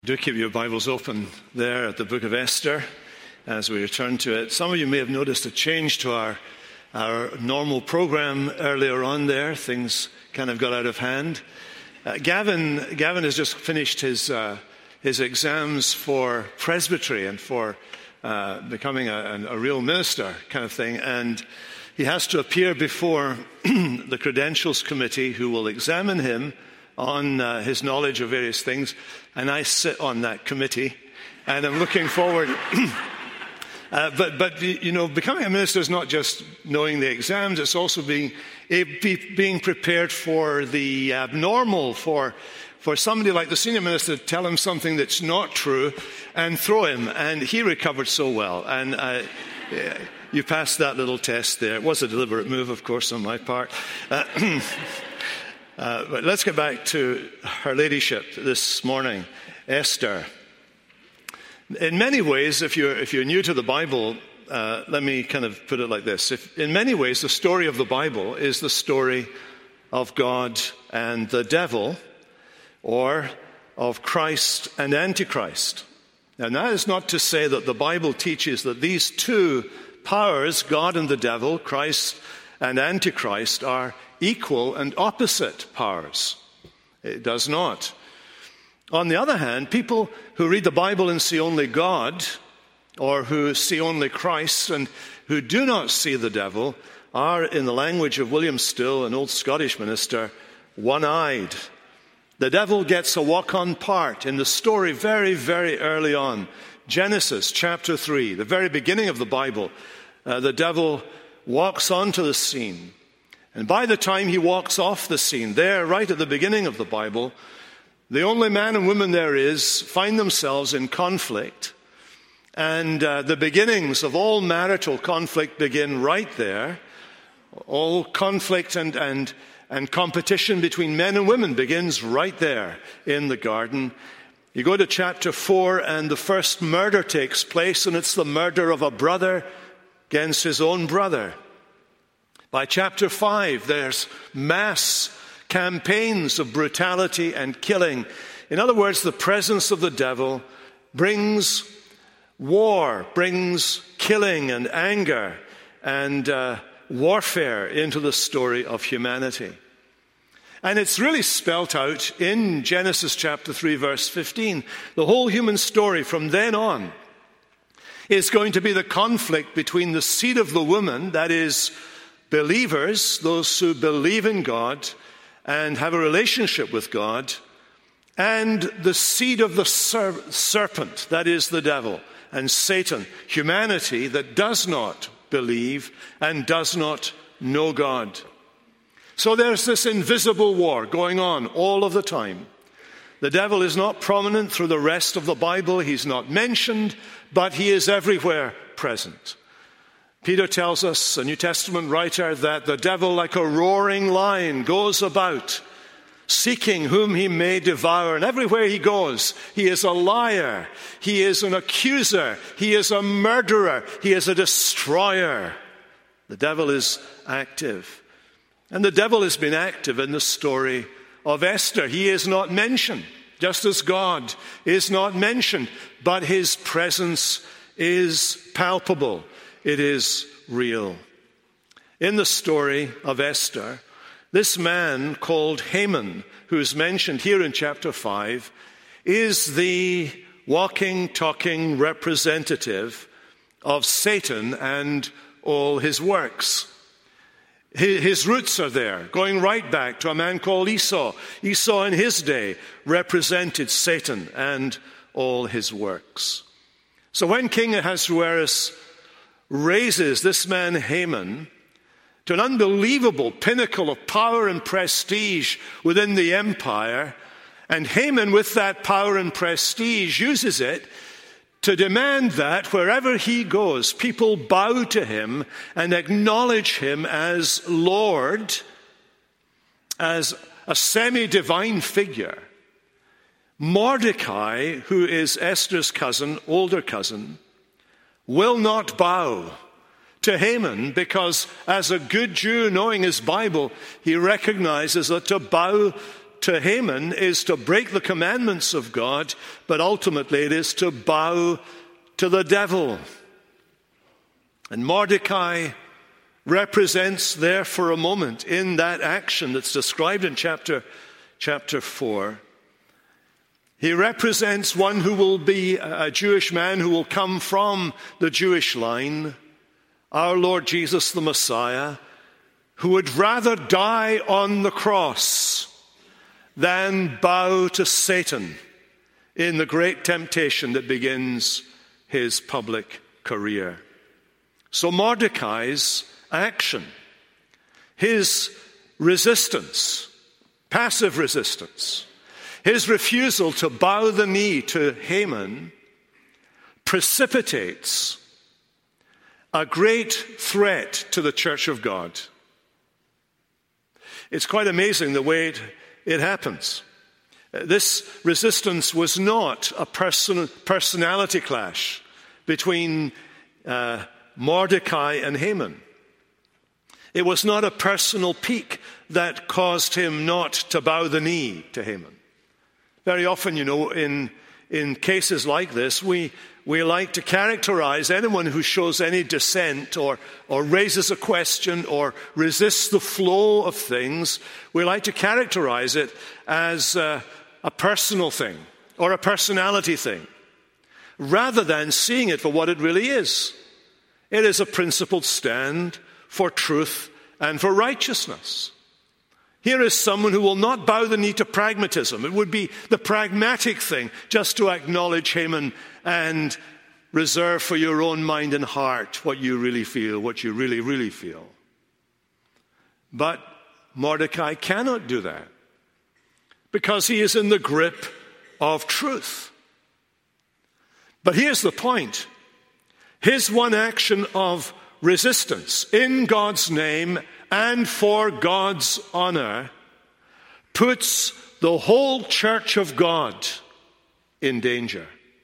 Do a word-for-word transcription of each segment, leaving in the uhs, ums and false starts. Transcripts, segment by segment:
Do keep your Bibles open there at the book of Esther as we return to it. Some of you may have noticed a change to our, our normal program earlier on there. Things kind of got out of hand. Uh, Gavin, Gavin has just finished his, uh, his exams for presbytery and for uh, becoming a, a real minister kind of thing. And he has to appear before the credentials committee who will examine him on uh, his knowledge of various things, and I sit on that committee, and I'm looking forward. uh, but, but you know, becoming a minister is not just knowing the exams; it's also being being prepared for the abnormal, for for somebody like the senior minister to tell him something that's not true, and throw him. And he recovered so well, and uh, you passed that little test there. It was a deliberate move, of course, on my part. Uh, Uh, but let's get back to her ladyship this morning, Esther. In many ways, if you're, if you're new to the Bible, uh, let me kind of put it like this. If, in many ways, the story of the Bible is the story of God and the devil, or of Christ and Antichrist. And that is not to say that the Bible teaches that these two powers, God and the devil, Christ and Antichrist, are equal and opposite powers. It does not. On the other hand, people who read the Bible and see only God, or who see only Christ and who do not see the devil, are, in the language of William Still, an old Scottish minister, one-eyed. The devil gets a walk-on part in the story very, very early on. Genesis chapter three, the very beginning of the Bible. Uh, the devil walks onto the scene. And by the time he walks off the scene, there, right at the beginning of the Bible, the only man and woman there is find themselves in conflict. And uh, the beginnings of all marital conflict begin right there. All conflict and, and, and competition between men and women begins right there in the garden. You go to chapter four, and the first murder takes place, and it's the murder of a brother against his own brother. By chapter five, there's mass campaigns of brutality and killing. In other words, the presence of the devil brings war, brings killing and anger and uh, warfare into the story of humanity. And it's really spelt out in Genesis chapter three, verse fifteen. The whole human story from then on is going to be the conflict between the seed of the woman, that is, believers, those who believe in God and have a relationship with God, and the seed of the ser- serpent, that is the devil and Satan, humanity that does not believe and does not know God. So there's this invisible war going on all of the time. The devil is not prominent through the rest of the Bible. He's not mentioned, but he is everywhere present. Peter tells us, a New Testament writer, that the devil, like a roaring lion, goes about seeking whom he may devour. And everywhere he goes, he is a liar. He is an accuser. He is a murderer. He is a destroyer. The devil is active. And the devil has been active in the story of Esther. He is not mentioned, just as God is not mentioned, but his presence is palpable. It is real. In the story of Esther, this man called Haman, who is mentioned here in chapter five, is the walking, talking representative of Satan and all his works. His roots are there, going right back to a man called Esau. Esau in his day represented Satan and all his works. So when King Ahasuerus raises this man Haman to an unbelievable pinnacle of power and prestige within the empire, and Haman, with that power and prestige, uses it to demand that wherever he goes, people bow to him and acknowledge him as Lord, as a semi-divine figure. Mordecai, who is Esther's cousin, older cousin, will not bow to Haman because, as a good Jew knowing his Bible, he recognizes that to bow to Haman is to break the commandments of God, but ultimately it is to bow to the devil. And Mordecai represents there for a moment in that action that's described in chapter, chapter four. He represents one who will be a Jewish man who will come from the Jewish line, our Lord Jesus the Messiah, who would rather die on the cross than bow to Satan in the great temptation that begins his public career. So Mordecai's action, his resistance, passive resistance, his refusal to bow the knee to Haman precipitates a great threat to the church of God. It's quite amazing the way it, it happens. This resistance was not a person, personality clash between uh, Mordecai and Haman. It was not a personal pique that caused him not to bow the knee to Haman. Very often, you know, in, in cases like this, we, we like to characterize anyone who shows any dissent or, or raises a question or resists the flow of things. We like to characterize it as uh, a personal thing or a personality thing, rather than seeing it for what it really is. It is a principled stand for truth and for righteousness. Here is someone who will not bow the knee to pragmatism. It would be the pragmatic thing just to acknowledge Haman and reserve for your own mind and heart what you really feel, what you really, really feel. But Mordecai cannot do that because he is in the grip of truth. But here's the point. His one action of resistance in God's name and for God's honor puts the whole church of God in danger.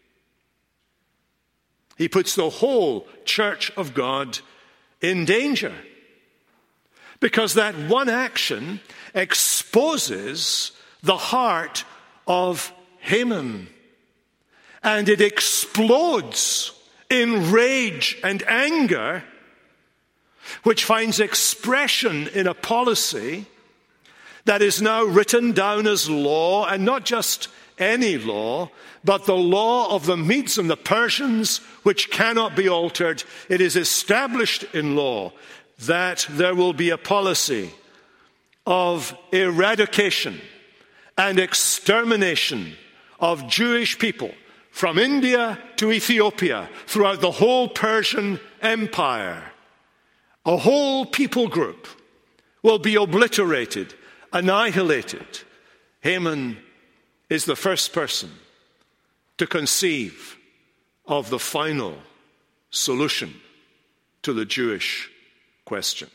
He puts the whole church of God in danger because that one action exposes the heart of Haman, and it explodes in rage and anger, which finds expression in a policy that is now written down as law, and not just any law, but the law of the Medes and the Persians, which cannot be altered. It is established in law that there will be a policy of eradication and extermination of Jewish people from India to Ethiopia, throughout the whole Persian Empire. A whole people group will be obliterated, annihilated. Haman is the first person to conceive of the final solution to the Jewish question.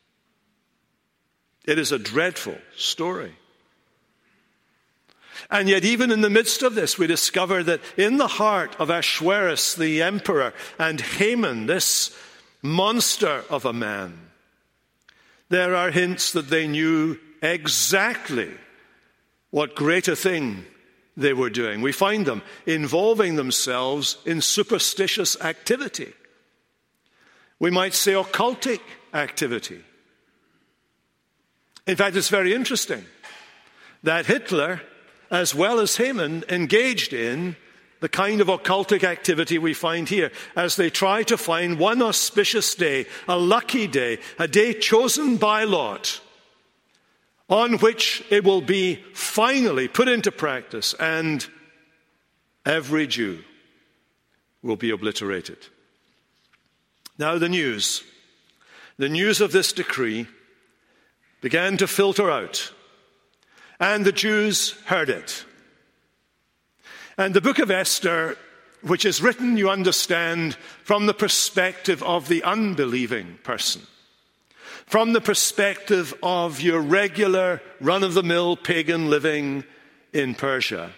It is a dreadful story. And yet, even in the midst of this, we discover that in the heart of Ahasuerus, the emperor, and Haman, this monster of a man, there are hints that they knew exactly what great a thing they were doing. We find them involving themselves in superstitious activity. We might say occultic activity. In fact, it's very interesting that Hitler, as well as Haman, engaged in the kind of occultic activity we find here as they try to find one auspicious day, a lucky day, a day chosen by lot, on which it will be finally put into practice and every Jew will be obliterated. Now the news, the news of this decree began to filter out, and the Jews heard it. And the book of Esther, which is written, you understand, from the perspective of the unbelieving person, from the perspective of your regular, run-of-the-mill pagan living in Persia,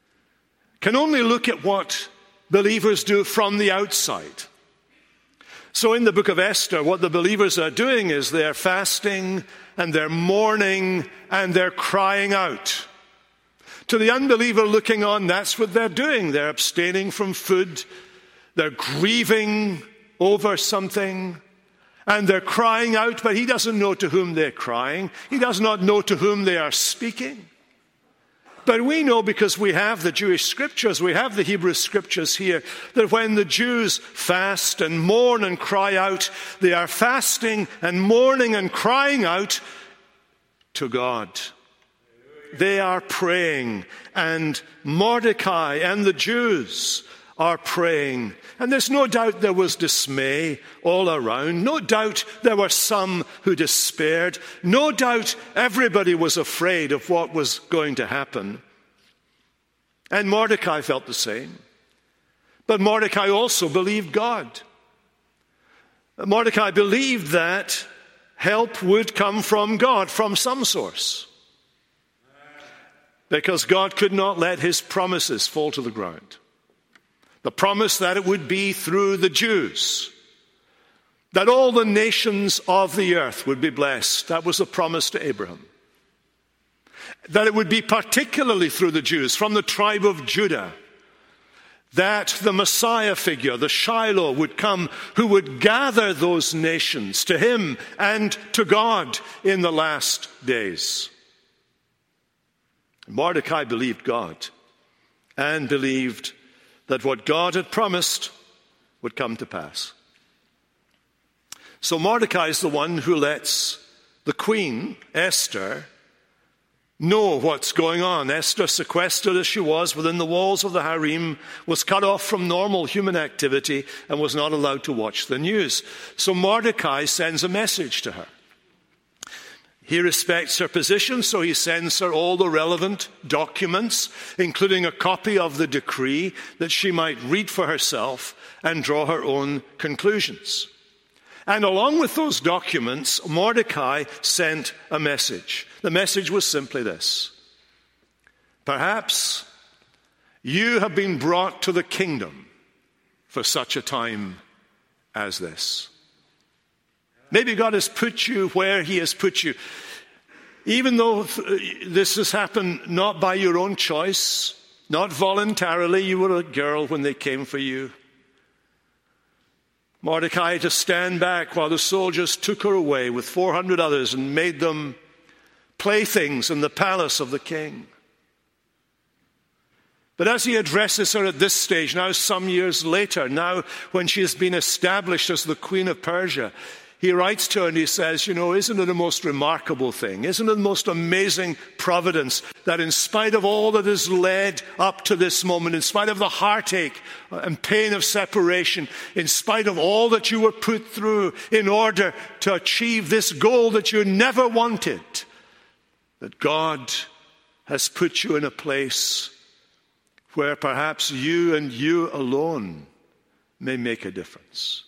can only look at what believers do from the outside. So in the book of Esther, what the believers are doing is they're fasting and they're mourning and they're crying out. To the unbeliever looking on, that's what they're doing. They're abstaining from food. They're grieving over something. And they're crying out, but he doesn't know to whom they're crying. He does not know to whom they are speaking. But we know, because we have the Jewish scriptures, we have the Hebrew scriptures here, that when the Jews fast and mourn and cry out, they are fasting and mourning and crying out to God. They are praying, and Mordecai and the Jews are praying. And there's no doubt there was dismay all around. No doubt there were some who despaired. No doubt everybody was afraid of what was going to happen. And Mordecai felt the same. But Mordecai also believed God. Mordecai believed that help would come from God, from some source. Because God could not let his promises fall to the ground. The promise that it would be through the Jews, that all the nations of the earth would be blessed. That was a promise to Abraham. That it would be particularly through the Jews, from the tribe of Judah, that the Messiah figure, the Shiloh, would come, who would gather those nations to him and to God in the last days. Mordecai believed God and believed that what God had promised would come to pass. So Mordecai is the one who lets the queen, Esther, know what's going on. Esther, sequestered as she was within the walls of the harem, was cut off from normal human activity and was not allowed to watch the news. So Mordecai sends a message to her. He respects her position, so he sends her all the relevant documents, including a copy of the decree, that she might read for herself and draw her own conclusions. And along with those documents, Mordecai sent a message. The message was simply this: perhaps you have been brought to the kingdom for such a time as this. Maybe God has put you where he has put you. Even though this has happened not by your own choice, not voluntarily, you were a girl when they came for you. Mordecai had to stand back while the soldiers took her away with four hundred others and made them playthings in the palace of the king. But as he addresses her at this stage, now some years later, now when she has been established as the Queen of Persia, he writes to her and he says, you know, isn't it a most remarkable thing? Isn't it the most amazing providence that in spite of all that has led up to this moment, in spite of the heartache and pain of separation, in spite of all that you were put through in order to achieve this goal that you never wanted, that God has put you in a place where perhaps you and you alone may make a difference.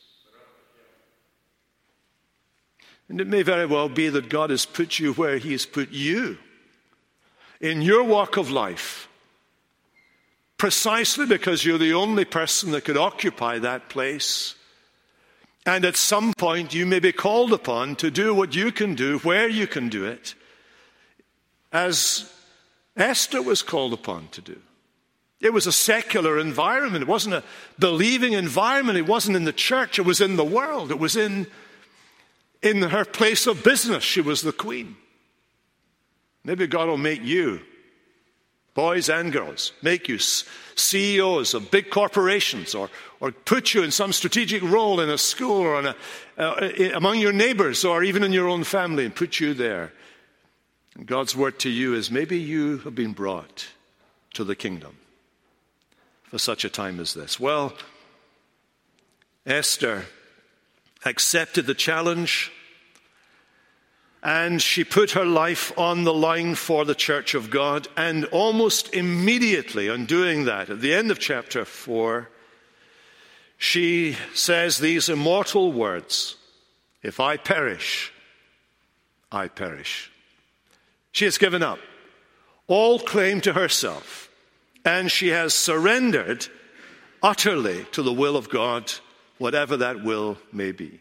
And it may very well be that God has put you where he has put you in your walk of life, precisely because you're the only person that could occupy that place. And at some point you may be called upon to do what you can do, where you can do it, as Esther was called upon to do. It was a secular environment. It wasn't a believing environment. It wasn't in the church. It was in the world. It was in In her place of business. She was the queen. Maybe God will make you, boys and girls, make you C E Os of big corporations, or, or put you in some strategic role in a school or in a, uh, among your neighbors, or even in your own family, and put you there. And God's word to you is, maybe you have been brought to the kingdom for such a time as this. Well, Esther accepted the challenge, and she put her life on the line for the church of God. And almost immediately on doing that, at the end of chapter four, she says these immortal words: if I perish, I perish. She has given up all claim to herself, and she has surrendered utterly to the will of God whatever that will may be.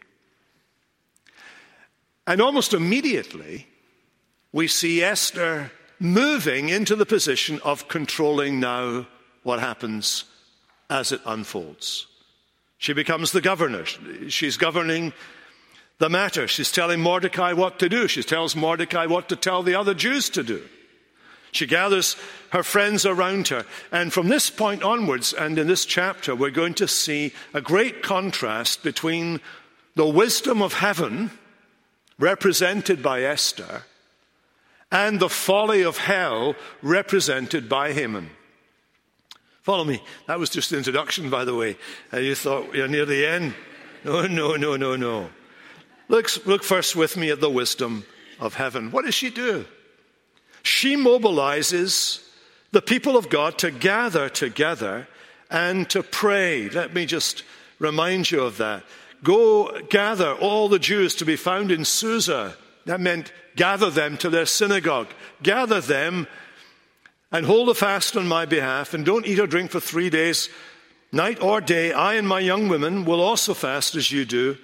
And almost immediately, we see Esther moving into the position of controlling now what happens as it unfolds. She becomes the governor. She's governing the matter. She's telling Mordecai what to do. She tells Mordecai what to tell the other Jews to do. She gathers her friends around her. And from this point onwards, and in this chapter, we're going to see a great contrast between the wisdom of heaven, represented by Esther, and the folly of hell, represented by Haman. Follow me. That was just the introduction, by the way. Uh, you thought you're near the end. No, no, no, no, no. Look, look first with me at the wisdom of heaven. What does she do? She mobilizes the people of God to gather together and to pray. Let me just remind you of that. Go gather all the Jews to be found in Susa. That meant gather them to their synagogue. Gather them and hold a fast on my behalf, and don't eat or drink for three days, night or day. I and my young women will also fast as you do.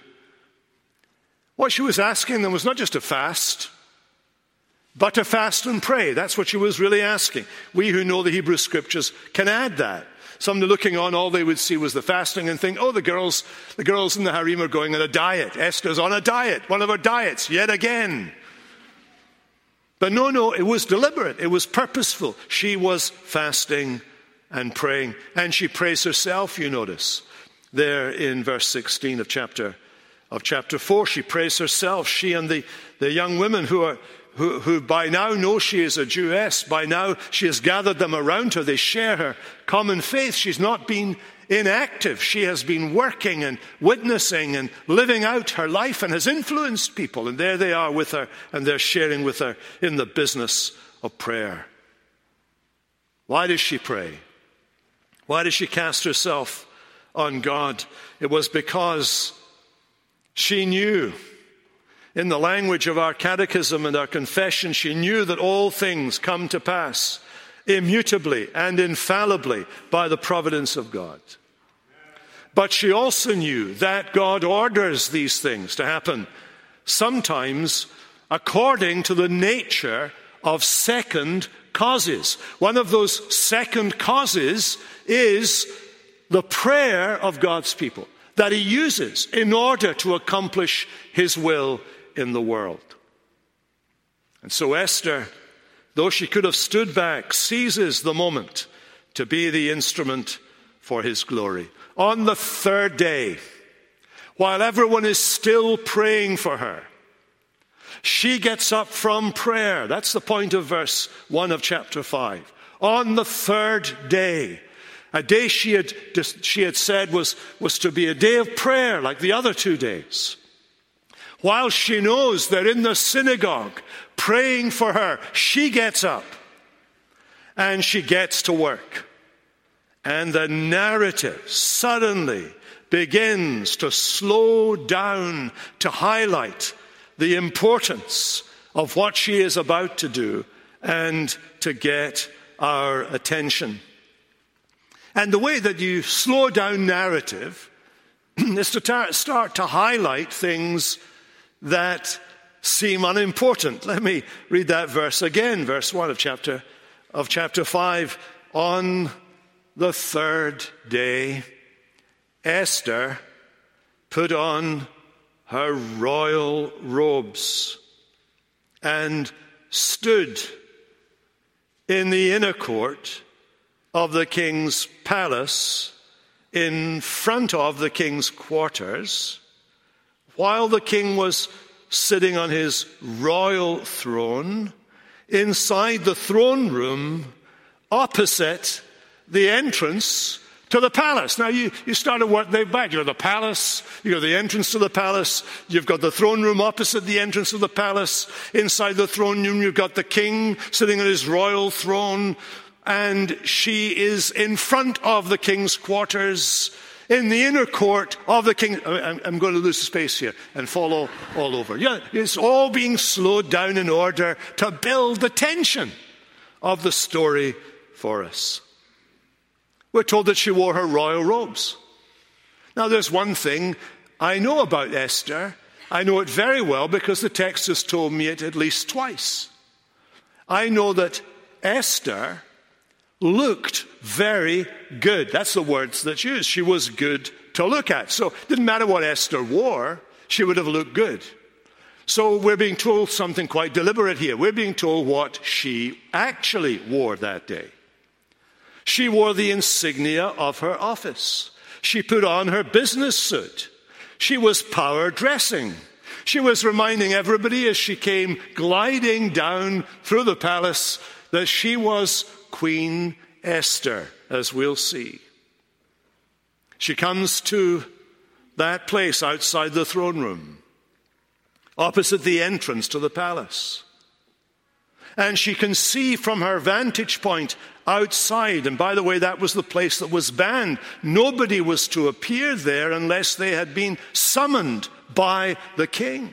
What she was asking them was not just to fast, but to fast and pray. That's what she was really asking. We who know the Hebrew Scriptures can add that. Somebody looking on, all they would see was the fasting and think, oh, the girls, the girls in the harem are going on a diet. Esther's on a diet, one of her diets, yet again. But no, no, it was deliberate. It was purposeful. She was fasting and praying. And she prays herself, you notice. There in verse sixteen of chapter of chapter four, she prays herself. She and the, the young women who are who, who by now know she is a Jewess. By now she has gathered them around her. They share her common faith. She's not been inactive. She has been working and witnessing and living out her life and has influenced people. And there they are with her, and they're sharing with her in the business of prayer. Why does she pray? Why does she cast herself on God? It was because she knew, in the language of our catechism and our confession, she knew that all things come to pass immutably and infallibly by the providence of God. But she also knew that God orders these things to happen, sometimes according to the nature of second causes. One of those second causes is the prayer of God's people that he uses in order to accomplish his will in the world. And so Esther, though she could have stood back, seizes the moment to be the instrument for his glory. On the third day, while everyone is still praying for her, she gets up from prayer. That's the point of verse one of chapter five. On the third day, a day she had, she had said was, was to be a day of prayer like the other two days. While she knows they're in the synagogue praying for her, she gets up and she gets to work. And the narrative suddenly begins to slow down, to highlight the importance of what she is about to do and to get our attention. And the way that you slow down narrative is to tar- start to highlight things that seem unimportant. Let me read that verse again, verse one of chapter of chapter five. On the third day, Esther put on her royal robes and stood in the inner court of the king's palace in front of the king's quarters, while the king was sitting on his royal throne inside the throne room opposite the entrance to the palace. Now, you, you start to work there back. You've got the palace, you've got the entrance to the palace, you've got the throne room opposite the entrance of the palace. Inside the throne room, you've got the king sitting on his royal throne, and she is in front of the king's quarters, in the inner court of the king. I'm going to lose space here and fall all, all over. Yeah, it's all being slowed down in order to build the tension of the story for us. We're told that she wore her royal robes. Now, there's one thing I know about Esther. I know it very well because the text has told me it at least twice. I know that Esther looked very good. That's the words that's used. She was good to look at. So it didn't matter what Esther wore, she would have looked good. So we're being told something quite deliberate here. We're being told what she actually wore that day. She wore the insignia of her office. She put on her business suit. She was power dressing. She was reminding everybody as she came gliding down through the palace that she was Queen Esther, as we'll see. She comes to that place outside the throne room, opposite the entrance to the palace. And she can see from her vantage point outside, and by the way, that was the place that was banned. Nobody was to appear there unless they had been summoned by the king.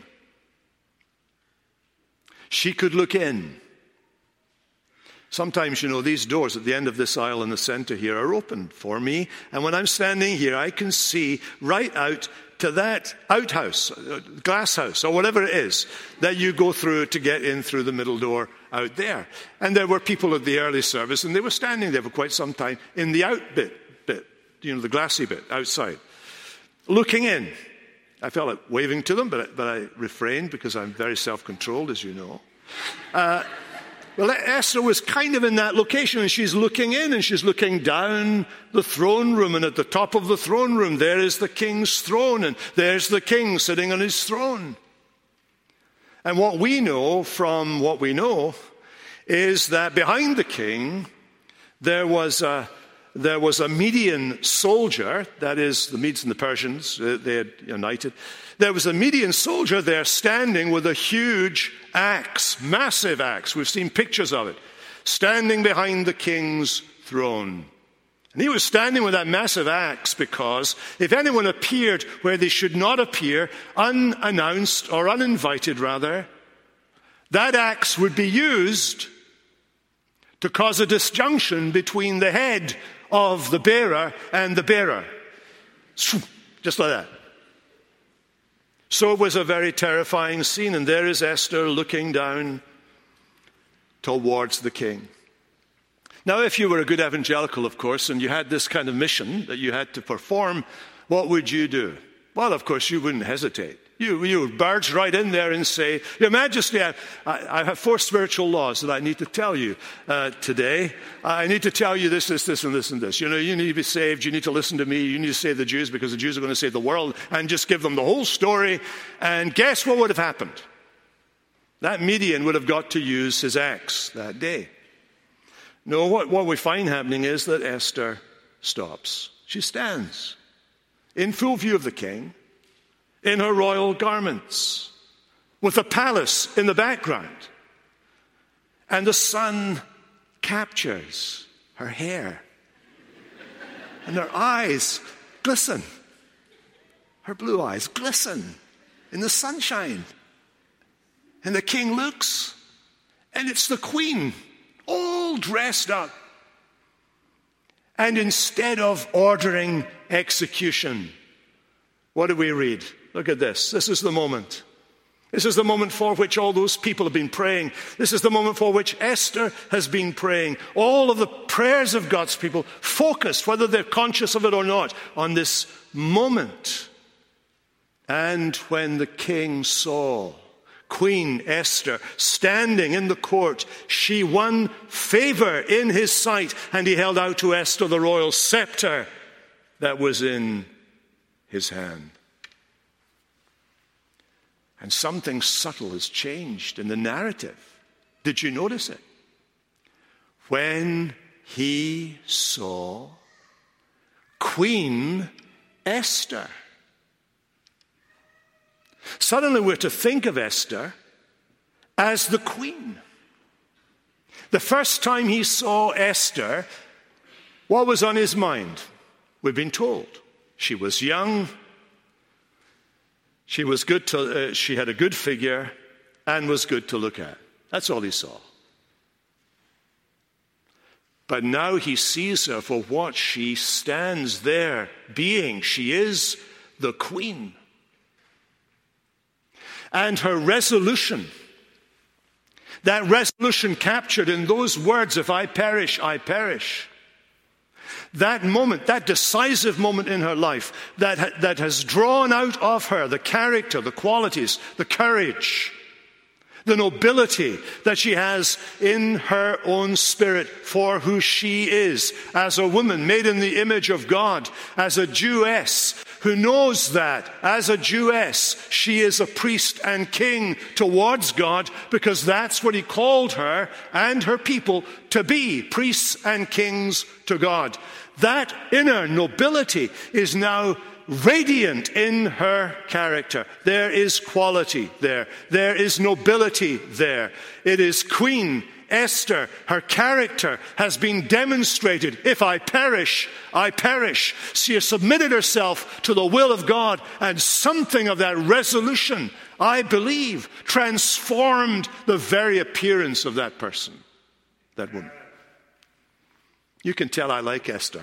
She could look in. Sometimes, you know, these doors at the end of this aisle in the center here are open for me. And when I'm standing here, I can see right out to that outhouse, glass house, or whatever it is that you go through to get in through the middle door out there. And there were people at the early service, and they were standing there for quite some time in the out bit, bit, you know, the glassy bit outside, looking in. I felt like waving to them, but, but I refrained because I'm very self-controlled, as you know. Uh, Well, Esther was kind of in that location, and she's looking in, and she's looking down the throne room, and at the top of the throne room, there is the king's throne, and there's the king sitting on his throne. And what we know from what we know is that behind the king, there was a, there was a Median soldier, that is, the Medes and the Persians, they had united. There was a Median soldier there standing with a huge axe, massive axe. We've seen pictures of it, standing behind the king's throne. And he was standing with that massive axe because if anyone appeared where they should not appear, unannounced or uninvited rather, that axe would be used to cause a disjunction between the head of the bearer and the bearer. Just like that. So it was a very terrifying scene, and there is Esther looking down towards the king. Now, if you were a good evangelical, of course, and you had this kind of mission that you had to perform, what would you do? Well, of course, you wouldn't hesitate. You, you would barge right in there and say, Your Majesty, I, I have four spiritual laws that I need to tell you uh, today. I need to tell you this, this, this, and this, and this. You know, you need to be saved. You need to listen to me. You need to save the Jews because the Jews are going to save the world, and just give them the whole story. And guess what would have happened? That Median would have got to use his axe that day. No, what, what we find happening is that Esther stops. She stands in full view of the king, in her royal garments, with a palace in the background. And the sun captures her hair. And her eyes glisten. Her blue eyes glisten in the sunshine. And the king looks, and it's the queen, all dressed up. And instead of ordering execution, what do we read? Look at this. This is the moment. This is the moment for which all those people have been praying. This is the moment for which Esther has been praying. All of the prayers of God's people focused, whether they're conscious of it or not, on this moment. And when the king saw Queen Esther standing in the court, she won favor in his sight, and he held out to Esther the royal scepter that was in his hand. And something subtle has changed in the narrative. Did you notice it? When he saw Queen Esther. Suddenly we're to think of Esther as the queen. The first time he saw Esther, what was on his mind? We've been told. She was young. She was good to, uh, she had a good figure and was good to look at. That's all he saw. But now he sees her for what she stands there being. She is the queen. And her resolution, that resolution captured in those words, if I perish, I perish. That moment, that decisive moment in her life that, that has drawn out of her the character, the qualities, the courage, the nobility that she has in her own spirit for who she is as a woman made in the image of God, as a Jewess who knows that as a Jewess she is a priest and king towards God, because that's what he called her and her people to be, priests and kings to God. That inner nobility is now radiant in her character. There is quality there. There is nobility there. It is Queen Esther. Her character has been demonstrated. If I perish, I perish. She has submitted herself to the will of God, and something of that resolution, I believe, transformed the very appearance of that person, that woman. You can tell I like Esther.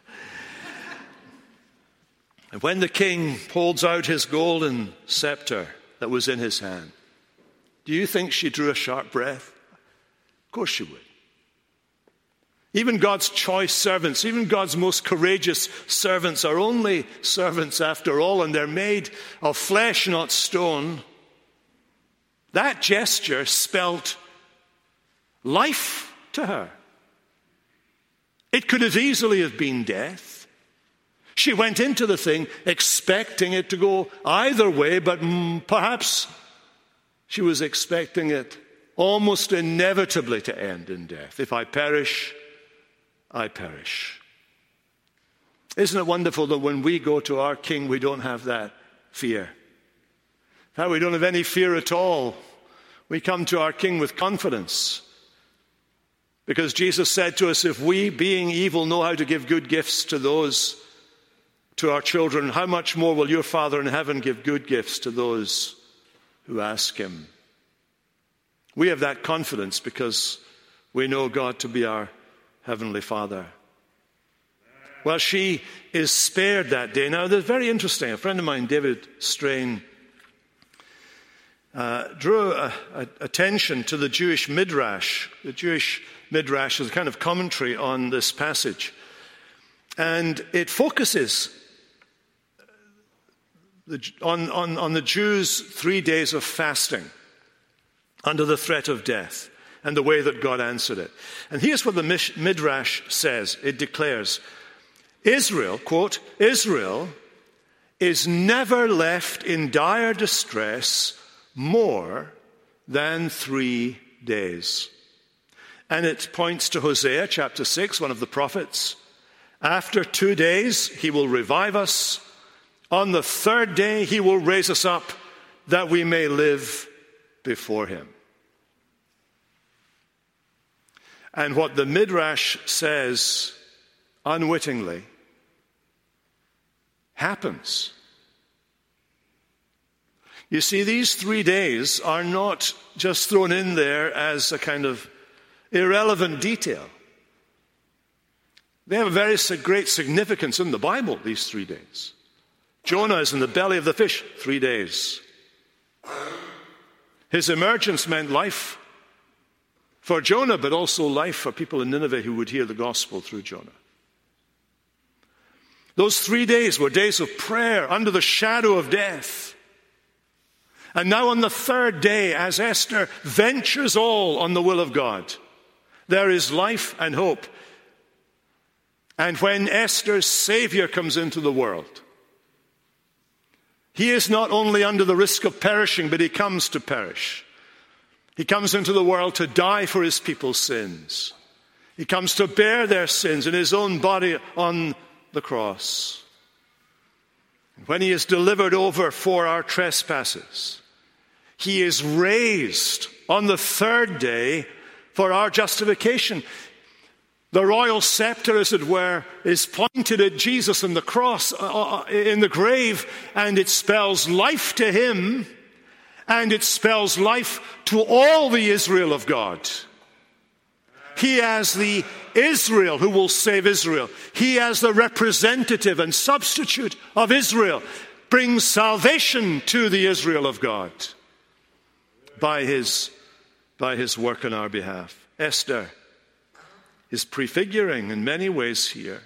And when the king holds out his golden scepter that was in his hand, do you think she drew a sharp breath? Of course she would. Even God's choice servants, even God's most courageous servants are only servants after all, and they're made of flesh, not stone. That gesture spelt life to her. It could have easily have been death. She went into the thing expecting it to go either way, but mm, perhaps she was expecting it almost inevitably to end in death. If I perish, I perish. Isn't it wonderful that when we go to our King, we don't have that fear? In fact, we don't have any fear at all. We come to our King with confidence. Because Jesus said to us, if we, being evil, know how to give good gifts to those, to our children, how much more will your Father in heaven give good gifts to those who ask him? We have that confidence because we know God to be our Heavenly Father. Well, she is spared that day. Now, that's very interesting. A friend of mine, David Strain, uh, drew a, a, attention to the Jewish Midrash. The Jewish Midrash is a kind of commentary on this passage. And it focuses the, on, on, on the Jews' three days of fasting under the threat of death and the way that God answered it. And here's what the Midrash says. It declares, Israel, quote, Israel is never left in dire distress more than three days. And it points to Hosea chapter six, one of the prophets. After two days, he will revive us. On the third day, he will raise us up that we may live before him. And what the Midrash says unwittingly happens. You see, these three days are not just thrown in there as a kind of irrelevant detail. They have a very great significance in the Bible, these three days. Jonah is in the belly of the fish, three days. His emergence meant life for Jonah, but also life for people in Nineveh who would hear the gospel through Jonah. Those three days were days of prayer under the shadow of death. And now on the third day, as Esther ventures all on the will of God, there is life and hope. And when Esther's Savior comes into the world, he is not only under the risk of perishing, but he comes to perish. He comes into the world to die for his people's sins. He comes to bear their sins in his own body on the cross. When he is delivered over for our trespasses, he is raised on the third day for our justification. The royal scepter, as it were, is pointed at Jesus on the cross, uh, in the grave, and it spells life to him, and it spells life to all the Israel of God. he as the Israel who will save Israel, he as the representative and substitute of Israel, brings salvation to the Israel of God by his, by his work on our behalf. Esther is prefiguring in many ways here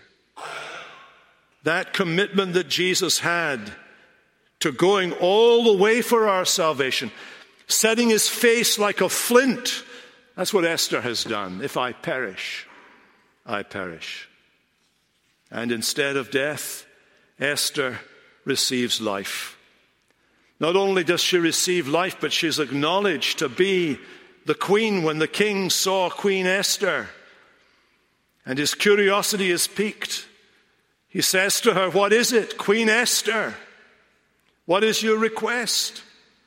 that commitment that Jesus had to going all the way for our salvation, setting his face like a flint. That's what Esther has done. If I perish, I perish. And instead of death, Esther receives life. Not only does she receive life, but she's acknowledged to be the queen when the king saw Queen Esther. And his curiosity is piqued. He says to her, "What is it, Queen Esther? What is your request?"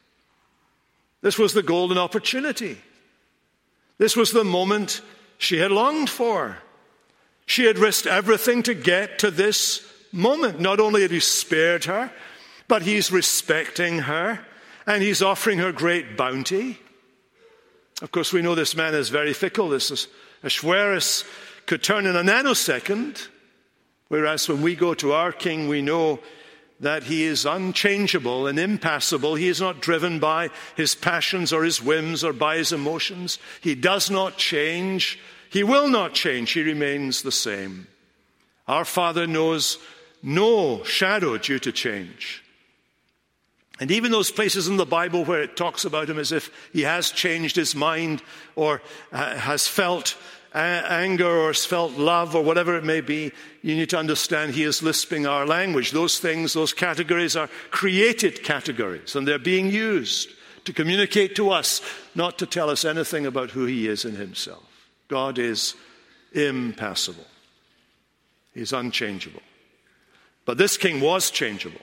This was the golden opportunity. This was the moment she had longed for. She had risked everything to get to this moment. Not only had he spared her, but he's respecting her and he's offering her great bounty. Of course, we know this man is very fickle. This is Ahasuerus could turn in a nanosecond, whereas when we go to our king, we know that he is unchangeable and impassible. He is not driven by his passions or his whims or by his emotions. He does not change. He will not change. He remains the same. Our Father knows no shadow due to change. And even those places in the Bible where it talks about him as if he has changed his mind or uh, has felt anger or has felt love or whatever it may be, you need to understand he is lisping our language. Those things, those categories are created categories, and they're being used to communicate to us, not to tell us anything about who he is in himself. God is impassible. He's unchangeable. But this king was changeable.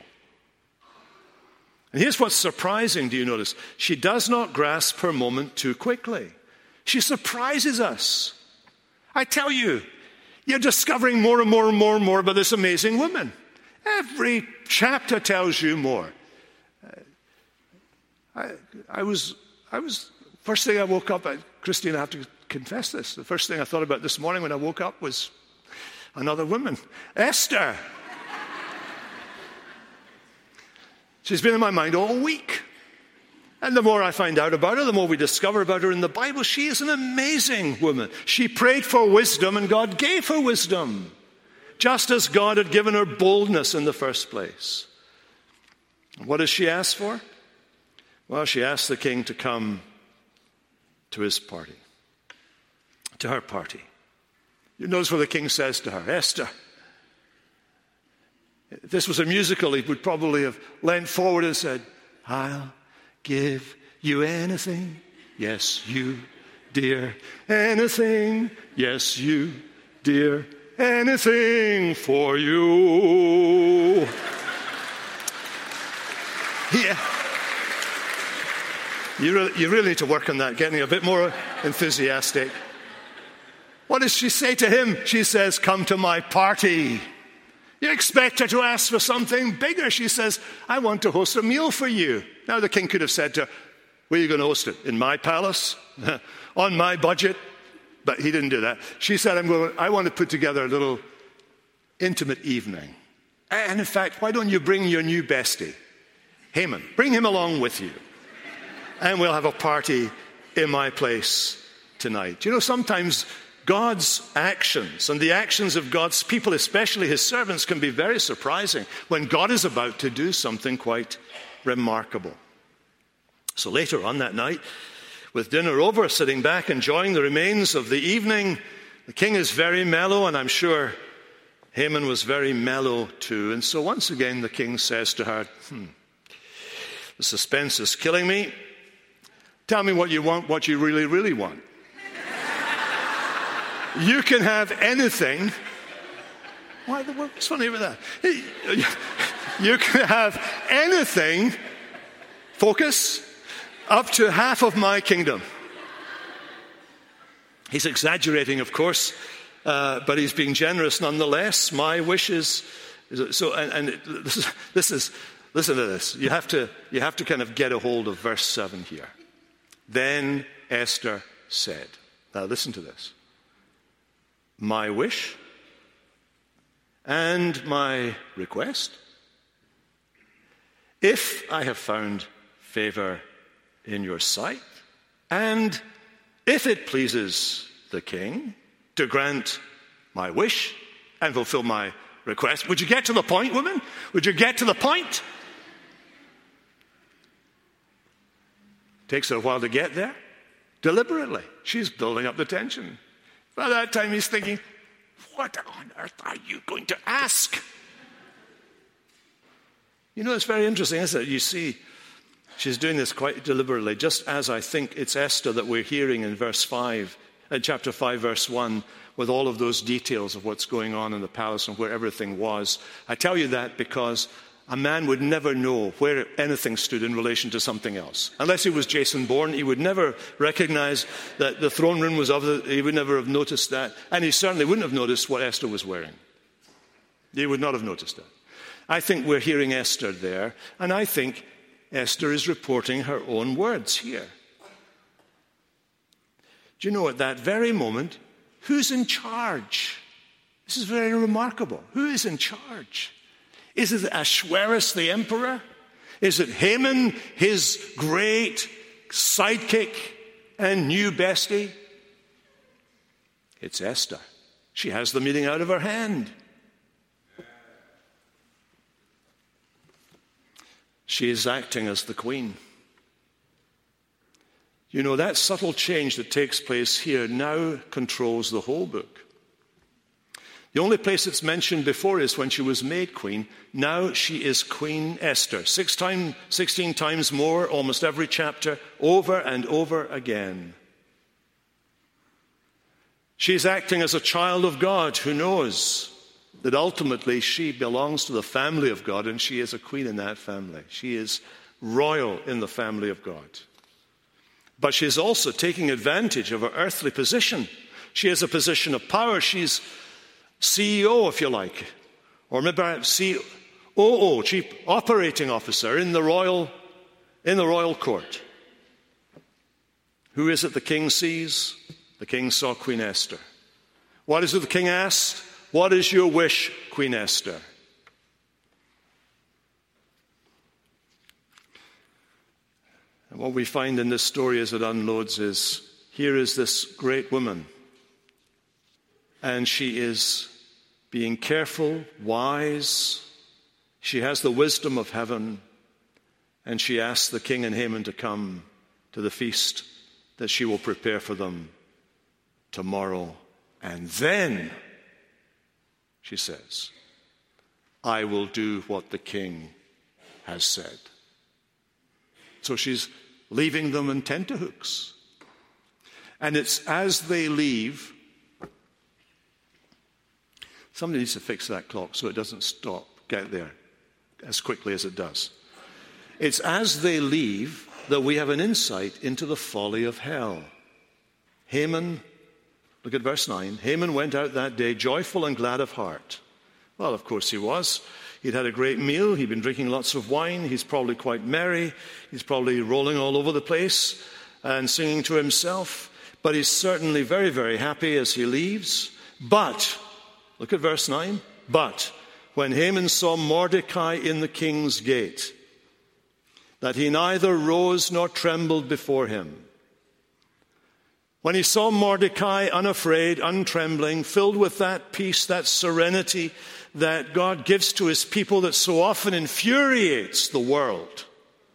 And here's what's surprising, do you notice? She does not grasp her moment too quickly. She surprises us. I tell you, you're discovering more and more and more and more about this amazing woman. Every chapter tells you more. I, I was, I was, first thing I woke up, I, Christine, I have to confess this. The first thing I thought about this morning when I woke up was another woman, Esther. She's been in my mind all week. And the more I find out about her, the more we discover about her in the Bible. She is an amazing woman. She prayed for wisdom, and God gave her wisdom, just as God had given her boldness in the first place. What does she ask for? Well, she asked the king to come to his party, to her party. You notice what the king says to her, Esther. If this was a musical, he would probably have leaned forward and said, I'll give you anything. Yes, you, dear. Anything. Yes, you, dear. Anything for you. Yeah. You really, you really need to work on that, getting a bit more enthusiastic. What does she say to him? She says, come to my party. You expect her to ask for something bigger. She says, I want to host a meal for you. Now the king could have said to her, where are you going to host it? In my palace? On my budget? But he didn't do that. She said, I'm going, I want to put together a little intimate evening. And in fact, why don't you bring your new bestie, Haman? Bring him along with you. And we'll have a party in my place tonight. You know, sometimes God's actions and the actions of God's people, especially his servants, can be very surprising when God is about to do something quite remarkable. So later on that night, with dinner over, sitting back enjoying the remains of the evening, the king is very mellow, and I'm sure Haman was very mellow too. And so once again the king says to her, hmm, the suspense is killing me. Tell me what you want, what you really, really want. You can have anything. Why the world? What's funny about that? You can have anything, focus, up to half of my kingdom. He's exaggerating, of course, uh, but he's being generous nonetheless. My wishes. So, and, and this is, this is, listen to this. You have to, you have to kind of get a hold of verse seven here. Then Esther said. Now listen to this. my wish and my request? If I have found favor in your sight, and if it pleases the king to grant my wish and fulfill my request. Would you get to the point, woman? Would you get to the point? Takes her a while to get there. Deliberately. She's building up the tension. By that time he's thinking, what on earth are you going to ask? You know, it's very interesting, isn't it? You see, she's doing this quite deliberately, just as I think it's Esther that we're hearing in verse five, in chapter five, verse one, with all of those details of what's going on in the palace and where everything was. I tell you that because a man would never know where anything stood in relation to something else. Unless he was Jason Bourne, he would never recognize that the throne room was of the, he would never have noticed that. And he certainly wouldn't have noticed what Esther was wearing. He would not have noticed that. I think we're hearing Esther there, and I think Esther is reporting her own words here. Do you know, at that very moment, who's in charge? This is very remarkable. Who is in charge? Is it Ahasuerus the emperor? Is it Haman, his great sidekick and new bestie? It's Esther. She has the meeting out of her hand. She is acting as the queen. You know, that subtle change that takes place here now controls the whole book. The only place it's mentioned before is when she was made queen. Now she is Queen Esther. Six time, sixteen times more, almost every chapter, over and over again. She's acting as a child of God who knows that ultimately she belongs to the family of God, and she is a queen in that family. She is royal in the family of God. But she's also taking advantage of her earthly position. She has a position of power. She's C E O, if you like, or maybe C O O, Chief Operating Officer in the royal, in the royal court. Who is it the king sees? The king saw Queen Esther. What is it the king asked? What is your wish, Queen Esther? And what we find in this story as it unloads is, here is this great woman, and she is being careful, wise. She has the wisdom of heaven, and she asks the king and Haman to come to the feast that she will prepare for them tomorrow. And then, she says, I will do what the king has said. So she's leaving them in tenterhooks. And it's as they leave, somebody needs to fix that clock so it doesn't stop, get there as quickly as it does. It's as they leave that we have an insight into the folly of hell. Haman, look at verse nine. Haman went out that day joyful and glad of heart. Well, of course he was. He'd had a great meal. He'd been drinking lots of wine. He's probably quite merry. He's probably rolling all over the place and singing to himself. But he's certainly very, very happy as he leaves. But, look at verse nine. But, when Haman saw Mordecai in the king's gate, that he neither rose nor trembled before him. When he saw Mordecai unafraid, untrembling, filled with that peace, that serenity that God gives to his people that so often infuriates the world,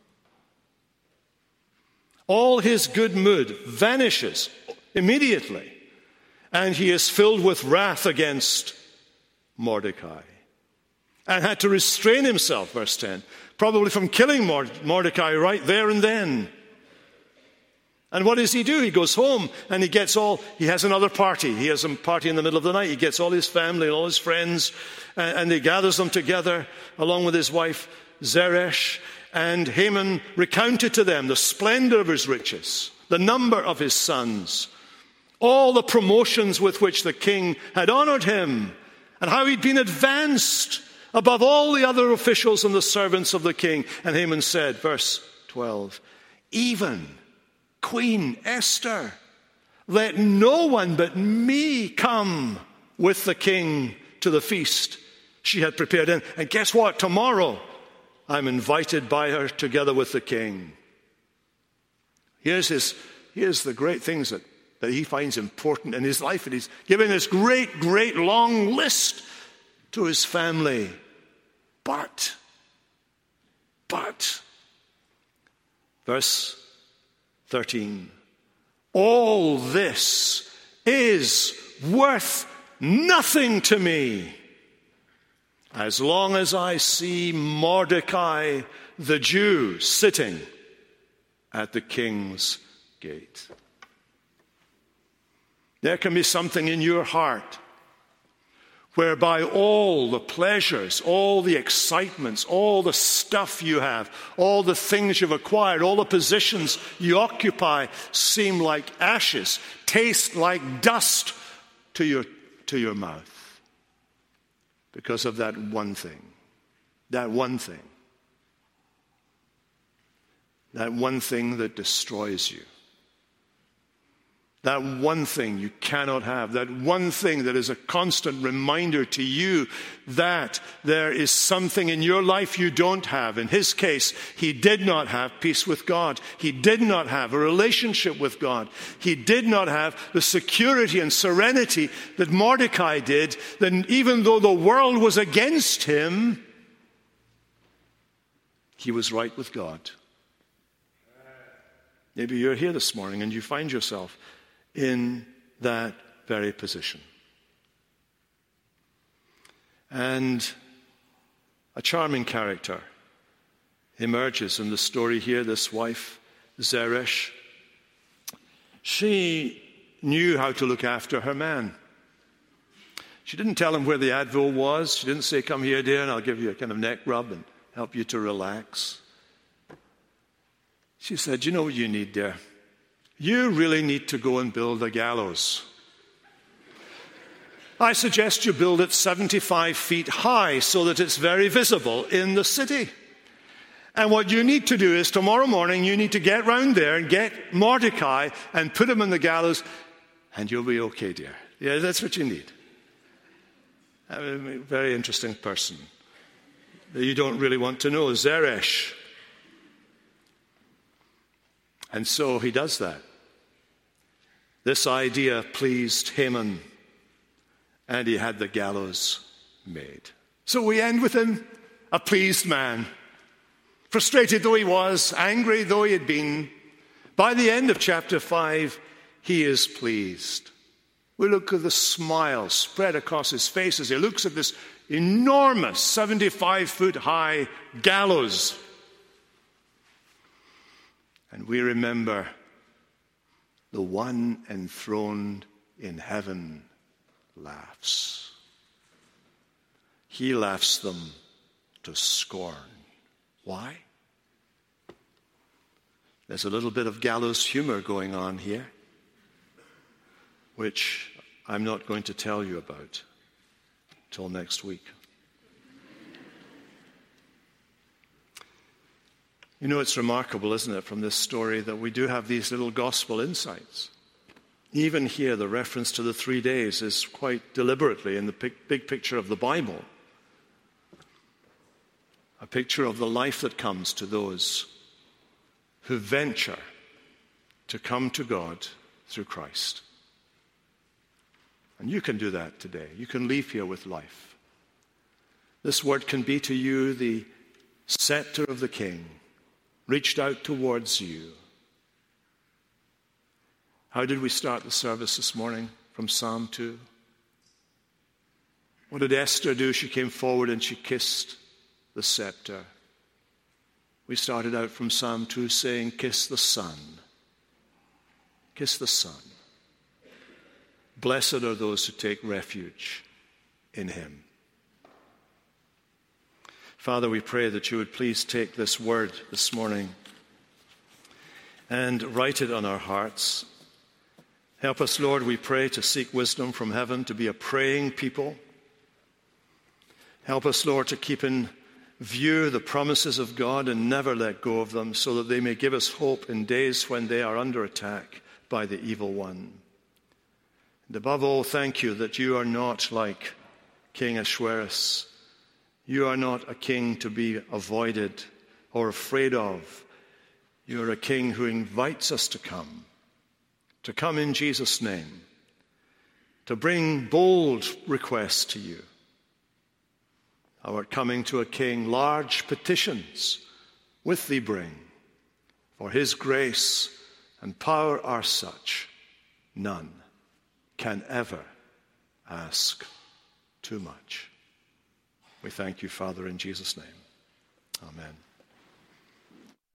all his good mood vanishes immediately, and he is filled with wrath against Mordecai and had to restrain himself, verse ten, probably from killing Mordecai right there and then. And what does he do? He goes home and he gets all, he has another party. He has a party in the middle of the night. He gets all his family and all his friends, and, and he gathers them together along with his wife Zeresh. And Haman recounted to them the splendor of his riches, the number of his sons, all the promotions with which the king had honored him, and how he'd been advanced above all the other officials and the servants of the king. And Haman said, verse twelve, even Queen Esther, let no one but me come with the king to the feast she had prepared. And, and guess what? Tomorrow I'm invited by her together with the king. Here's his, here's the great things that, that he finds important in his life. And he's giving this great, great long list to his family. But, but, verse thirteen, all this is worth nothing to me as long as I see Mordecai the Jew sitting at the king's gate. There can be something in your heart whereby all the pleasures, all the excitements, all the stuff you have, all the things you've acquired, all the positions you occupy seem like ashes, taste like dust to your, to your mouth because of that one thing. That one thing. That one thing that destroys you. That one thing you cannot have. That one thing that is a constant reminder to you that there is something in your life you don't have. In his case, he did not have peace with God. He did not have a relationship with God. He did not have the security and serenity that Mordecai did. That even though the world was against him, he was right with God. Maybe you're here this morning and you find yourself in that very position. And a charming character emerges in the story here, this wife, Zeresh. She knew how to look after her man. She didn't tell him where the Advil was. She didn't say, come here, dear, and I'll give you a kind of neck rub and help you to relax. She said, you know what you need, dear? You really need to go and build a gallows. I suggest you build it seventy-five feet high so that it's very visible in the city. And what you need to do is tomorrow morning you need to get round there and get Mordecai and put him in the gallows and you'll be okay, dear. Yeah, that's what you need. A very interesting person that you don't really want to know, Zeresh. And so he does that. This idea pleased Haman, and he had the gallows made. So we end with him, a pleased man. Frustrated though he was, angry though he had been, by the end of chapter five, he is pleased. We look at the smile spread across his face as he looks at this enormous seventy-five foot high gallows. And we remember the one enthroned in heaven laughs. He laughs them to scorn. Why? There's a little bit of gallows humor going on here, which I'm not going to tell you about till next week. You know, it's remarkable, isn't it, from this story that we do have these little gospel insights. Even here, the reference to the three days is quite deliberately in the big, big picture of the Bible. A picture of the life that comes to those who venture to come to God through Christ. And you can do that today. You can leave here with life. This word can be to you the scepter of the King, reached out towards you. How did we start the service this morning from Psalm two? What did Esther do? She came forward and she kissed the scepter. We started out from Psalm two saying, kiss the Son. Kiss the Son. Blessed are those who take refuge in him. Father, we pray that you would please take this word this morning and write it on our hearts. Help us, Lord, we pray, to seek wisdom from heaven, to be a praying people. Help us, Lord, to keep in view the promises of God and never let go of them, so that they may give us hope in days when they are under attack by the evil one. And above all, thank you that you are not like King Ahasuerus. You are not a king to be avoided or afraid of. You are a king who invites us to come, to come in Jesus' name, to bring bold requests to you. Thou art coming to a king, large petitions with thee bring, for his grace and power are such, none can ever ask too much. We thank you, Father, in Jesus' name. Amen.